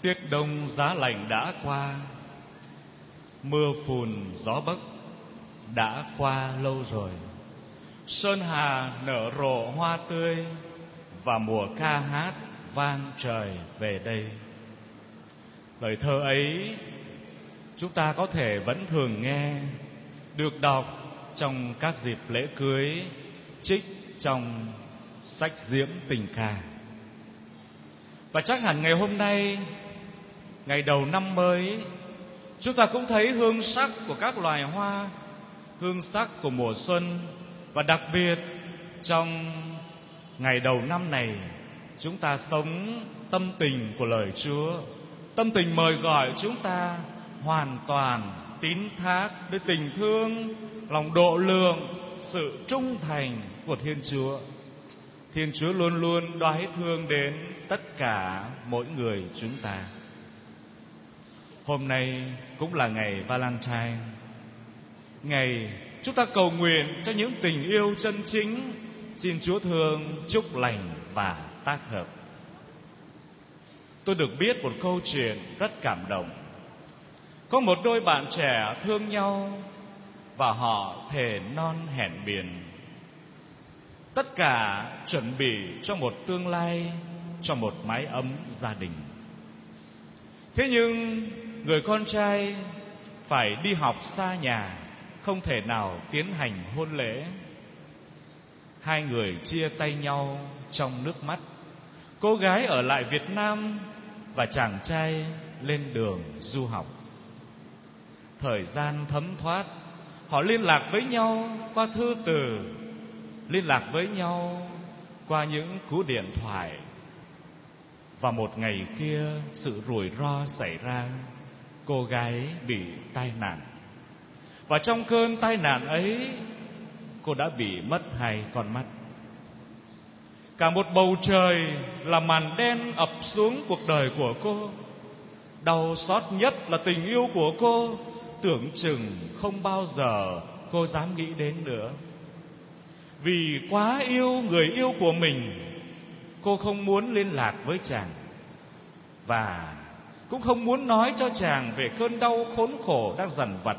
Tiết đông giá lạnh đã qua, mưa phùn gió bấc đã qua lâu rồi. Sơn hà nở rộ hoa tươi, và mùa ca hát vang trời về đây. Lời thơ ấy chúng ta có thể vẫn thường nghe, được đọc trong các dịp lễ cưới, trích trong sách diễm tình ca. Và chắc hẳn ngày hôm nay, ngày đầu năm mới, chúng ta cũng thấy hương sắc của các loài hoa, hương sắc của mùa xuân. Và đặc biệt trong ngày đầu năm này, chúng ta sống tâm tình của lời Chúa, tâm tình mời gọi chúng ta hoàn toàn tín thác đến tình thương, lòng độ lượng, sự trung thành của Thiên Chúa. Thiên Chúa luôn luôn đoái thương đến tất cả mỗi người chúng ta. Hôm nay cũng là ngày Valentine, ngày chúng ta cầu nguyện cho những tình yêu chân chính. Xin Chúa thương, chúc lành và tác hợp. Tôi được biết một câu chuyện rất cảm động. Có một đôi bạn trẻ thương nhau và họ thề non hẹn biển, tất cả chuẩn bị cho một tương lai, cho một mái ấm gia đình. Thế nhưng người con trai phải đi học xa nhà, không thể nào tiến hành hôn lễ. Hai người chia tay nhau trong nước mắt. Cô gái ở lại Việt Nam và chàng trai lên đường du học. Thời gian thấm thoát, họ liên lạc với nhau qua thư từ, liên lạc với nhau qua những cú điện thoại. Và một ngày kia, sự rủi ro xảy ra. Cô gái bị tai nạn. Và trong cơn tai nạn ấy, cô đã bị mất hai con mắt. Cả một bầu trời là màn đen ập xuống cuộc đời của cô. Đau xót nhất là tình yêu của cô tưởng chừng không bao giờ cô dám nghĩ đến nữa. Vì quá yêu người yêu của mình, cô không muốn liên lạc với chàng, và cũng không muốn nói cho chàng về cơn đau khốn khổ đang dằn vặt.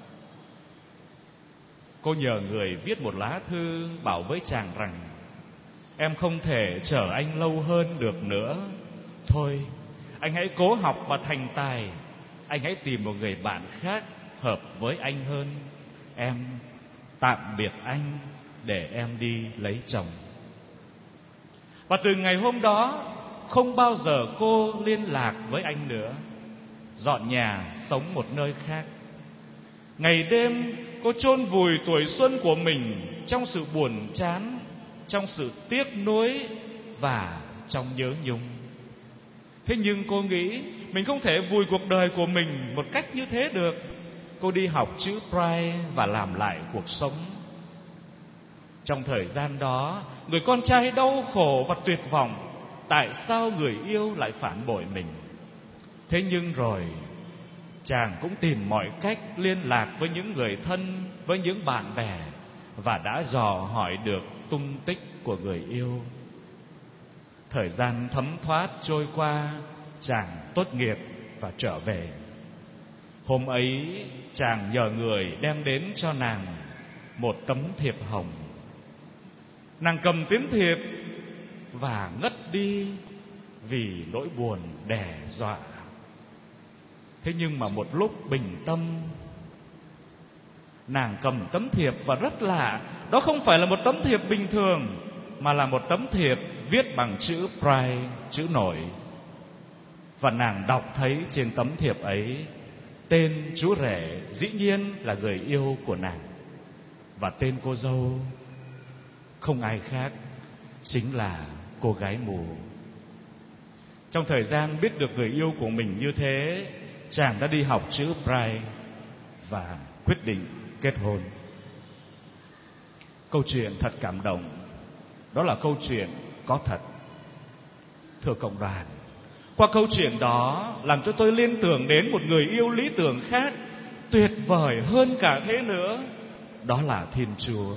Cô nhờ người viết một lá thư bảo với chàng rằng: em không thể chờ anh lâu hơn được nữa. Thôi, anh hãy cố học và thành tài. Anh hãy tìm một người bạn khác hợp với anh hơn. Em tạm biệt anh để em đi lấy chồng. Và từ ngày hôm đó, không bao giờ cô liên lạc với anh nữa, dọn nhà sống một nơi khác. Ngày đêm cô chôn vùi tuổi xuân của mình trong sự buồn chán, trong sự tiếc nuối và trong nhớ nhung. Thế nhưng cô nghĩ mình không thể vùi cuộc đời của mình một cách như thế được. Cô đi học chữ Braille và làm lại cuộc sống. Trong thời gian đó, người con trai đau khổ và tuyệt vọng. Tại sao người yêu lại phản bội mình? Thế nhưng rồi chàng cũng tìm mọi cách liên lạc với những người thân, với những bạn bè, và đã dò hỏi được tung tích của người yêu. Thời gian thấm thoát trôi qua, chàng tốt nghiệp và trở về. Hôm ấy chàng nhờ người đem đến cho nàng một tấm thiệp hồng. Nàng cầm tấm thiệp và ngất đi vì nỗi buồn đe dọa. Thế nhưng mà một lúc bình tâm, nàng cầm tấm thiệp và rất lạ, đó không phải là một tấm thiệp bình thường, mà là một tấm thiệp viết bằng chữ Braille, chữ nổi. Và nàng đọc thấy trên tấm thiệp ấy tên chú rể dĩ nhiên là người yêu của nàng, và tên cô dâu không ai khác, chính là cô gái mù. Trong thời gian biết được người yêu của mình như thế, chàng đã đi học chữ Braille và quyết định kết hôn. Câu chuyện thật cảm động. Đó là câu chuyện có thật. Thưa cộng đoàn, qua câu chuyện đó làm cho tôi liên tưởng đến một người yêu lý tưởng khác, tuyệt vời hơn cả thế nữa. Đó là Thiên Chúa.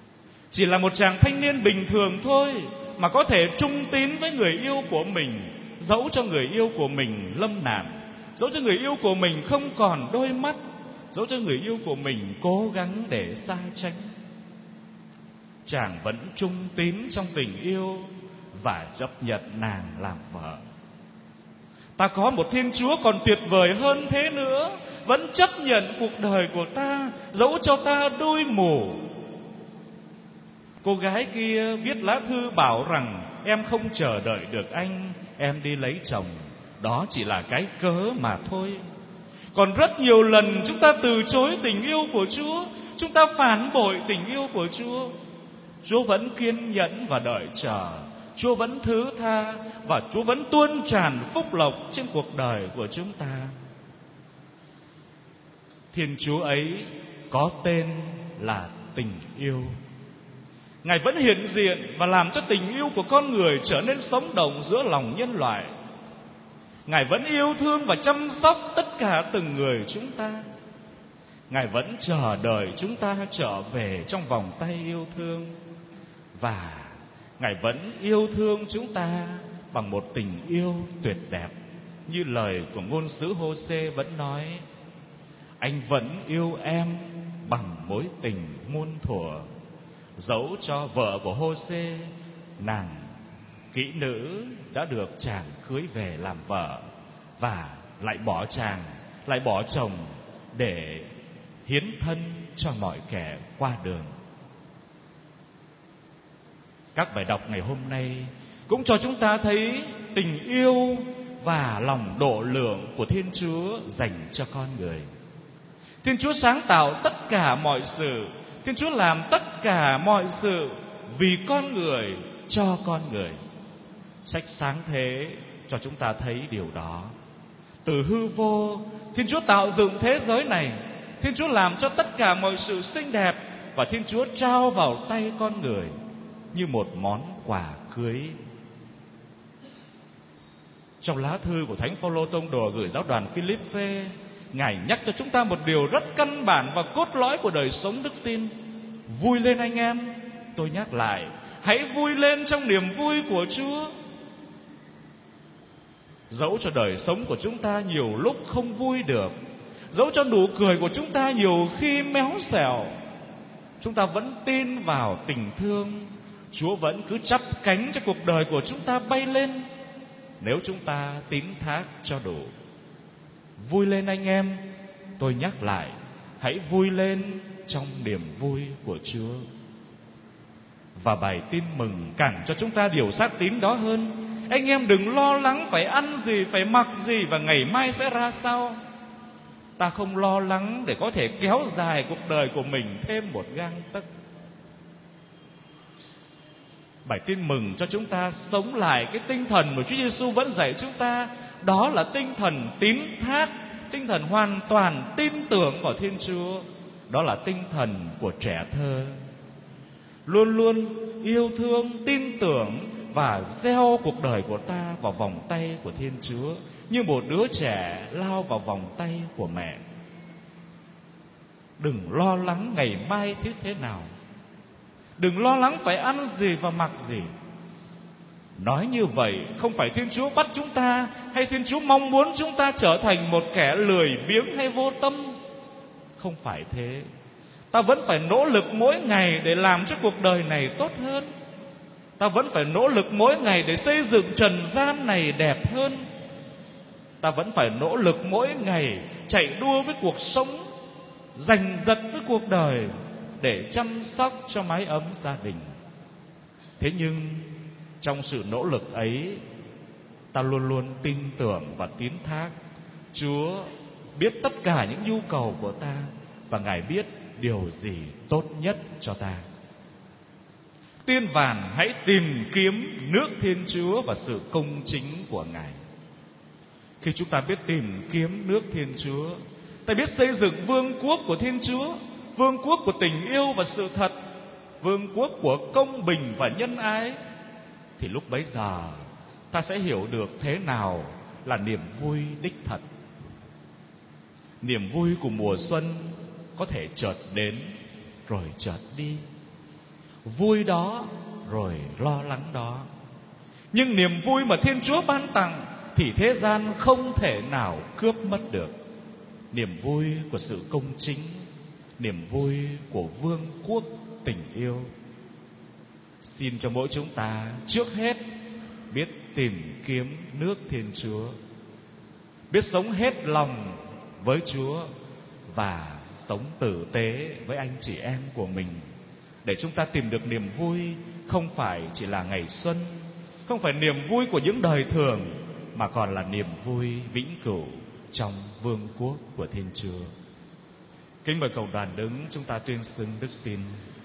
Chỉ là một chàng thanh niên bình thường thôi mà có thể trung tín với người yêu của mình, dẫu cho người yêu của mình lâm nạn, dẫu cho người yêu của mình không còn đôi mắt, dẫu cho người yêu của mình cố gắng để xa tránh, chàng vẫn trung tín trong tình yêu và chấp nhận nàng làm vợ. Ta có một Thiên Chúa còn tuyệt vời hơn thế nữa, vẫn chấp nhận cuộc đời của ta dẫu cho ta đôi mù. Cô gái kia viết lá thư bảo rằng em không chờ đợi được anh, em đi lấy chồng. Đó chỉ là cái cớ mà thôi. Còn rất nhiều lần chúng ta từ chối tình yêu của Chúa, chúng ta phản bội tình yêu của Chúa. Chúa vẫn kiên nhẫn và đợi chờ, Chúa vẫn thứ tha, và Chúa vẫn tuôn tràn phúc lộc trên cuộc đời của chúng ta. Thiên Chúa ấy có tên là tình yêu. Ngài vẫn hiện diện và làm cho tình yêu của con người trở nên sống động giữa lòng nhân loại. Ngài vẫn yêu thương và chăm sóc tất cả từng người chúng ta. Ngài vẫn chờ đợi chúng ta trở về trong vòng tay yêu thương. Và Ngài vẫn yêu thương chúng ta bằng một tình yêu tuyệt đẹp. Như lời của ngôn sứ Hô-sê vẫn nói: anh vẫn yêu em bằng mối tình muôn thuở. Dẫu cho vợ của Hô-sê, nàng kỹ nữ, đã được chàng cưới về làm vợ, và lại bỏ chàng, lại bỏ chồng để hiến thân cho mọi kẻ qua đường. Các bài đọc ngày hôm nay cũng cho chúng ta thấy tình yêu và lòng độ lượng của Thiên Chúa dành cho con người. Thiên Chúa sáng tạo tất cả mọi sự, Thiên Chúa làm tất cả mọi sự vì con người, cho con người. Sách Sáng Thế cho chúng ta thấy điều đó. Từ hư vô, Thiên Chúa tạo dựng thế giới này, Thiên Chúa làm cho tất cả mọi sự xinh đẹp, và Thiên Chúa trao vào tay con người như một món quà cưới. Trong lá thư của Thánh Phaolô Tông đồ gửi giáo đoàn Philippe, Ngài nhắc cho chúng ta một điều rất căn bản và cốt lõi của đời sống đức tin. Vui lên anh em, tôi nhắc lại, hãy vui lên trong niềm vui của Chúa. Dẫu cho đời sống của chúng ta nhiều lúc không vui được, dẫu cho nụ cười của chúng ta nhiều khi méo xẹo, chúng ta vẫn tin vào tình thương. Chúa vẫn cứ chắp cánh cho cuộc đời của chúng ta bay lên, nếu chúng ta tín thác cho đủ. Vui lên anh em, tôi nhắc lại, hãy vui lên trong niềm vui của Chúa. Và bài tin mừng càng cho chúng ta điều xác tín đó hơn. Anh em đừng lo lắng phải ăn gì, phải mặc gì, và ngày mai sẽ ra sao. Ta không lo lắng để có thể kéo dài cuộc đời của mình thêm một gang tấc. Bài tin mừng cho chúng ta sống lại cái tinh thần mà Chúa Giêsu vẫn dạy chúng ta. Đó là tinh thần tín thác, tinh thần hoàn toàn tin tưởng vào Thiên Chúa. Đó là tinh thần của trẻ thơ, luôn luôn yêu thương, tin tưởng và gieo cuộc đời của ta vào vòng tay của Thiên Chúa, như một đứa trẻ lao vào vòng tay của mẹ. Đừng lo lắng ngày mai thế nào, đừng lo lắng phải ăn gì và mặc gì. Nói như vậy không phải Thiên Chúa bắt chúng ta, hay Thiên Chúa mong muốn chúng ta trở thành một kẻ lười biếng hay vô tâm. Không phải thế. Ta vẫn phải nỗ lực mỗi ngày để làm cho cuộc đời này tốt hơn. Ta vẫn phải nỗ lực mỗi ngày để xây dựng trần gian này đẹp hơn. Ta vẫn phải nỗ lực mỗi ngày chạy đua với cuộc sống, giành giật với cuộc đời để chăm sóc cho mái ấm gia đình. Thế nhưng trong sự nỗ lực ấy, ta luôn luôn tin tưởng và tín thác Chúa biết tất cả những nhu cầu của ta, và Ngài biết điều gì tốt nhất cho ta. Tiên vàn hãy tìm kiếm nước Thiên Chúa và sự công chính của Ngài. Khi chúng ta biết tìm kiếm nước Thiên Chúa, ta biết xây dựng vương quốc của Thiên Chúa, vương quốc của tình yêu và sự thật, vương quốc của công bình và nhân ái, thì lúc bấy giờ ta sẽ hiểu được thế nào là niềm vui đích thật. Niềm vui của mùa xuân có thể chợt đến rồi chợt đi, vui đó rồi lo lắng đó. Nhưng niềm vui mà Thiên Chúa ban tặng thì thế gian không thể nào cướp mất được. Niềm vui của sự công chính, niềm vui của vương quốc tình yêu. Xin cho mỗi chúng ta trước hết biết tìm kiếm nước Thiên Chúa, biết sống hết lòng với Chúa và sống tử tế với anh chị em của mình, để chúng ta tìm được niềm vui không phải chỉ là ngày xuân, không phải niềm vui của những đời thường, mà còn là niềm vui vĩnh cửu trong vương quốc của Thiên Chúa. Kính mời cộng đoàn đứng, chúng ta tuyên xưng đức tin.